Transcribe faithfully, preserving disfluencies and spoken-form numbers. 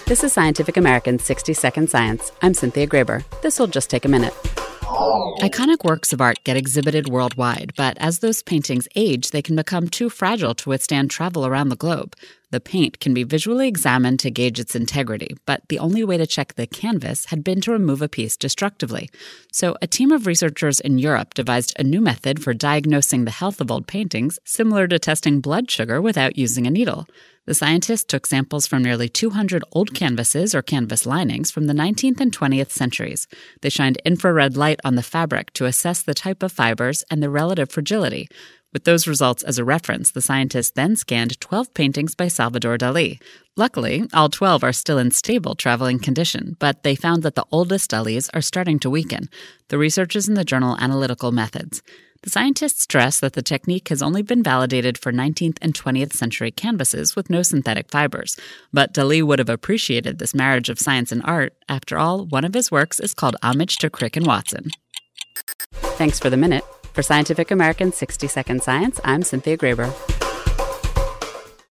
This is Scientific American's sixty second Science. I'm Cynthia Graber. This will just take a minute. Iconic works of art get exhibited worldwide, but as those paintings age, they can become too fragile to withstand travel around the globe. The paint can be visually examined to gauge its integrity, but the only way to check the canvas had been to remove a piece destructively. So a team of researchers in Europe devised a new method for diagnosing the health of old paintings, similar to testing blood sugar without using a needle. The scientists took samples from nearly two hundred old canvases or canvas linings from the nineteenth and twentieth centuries. They shined infrared light on the fabric to assess the type of fibers and their relative fragility. With those results as a reference, the scientists then scanned twelve paintings by Salvador Dalí. Luckily, all twelve are still in stable traveling condition, but they found that the oldest Dalís are starting to weaken. The research is in the journal Analytical Methods. The scientists stress that the technique has only been validated for nineteenth and twentieth century canvases with no synthetic fibers. But Dalí would have appreciated this marriage of science and art. After all, one of his works is called Homage to Crick and Watson. Thanks for the minute. For Scientific American's sixty second Science, I'm Cynthia Graber.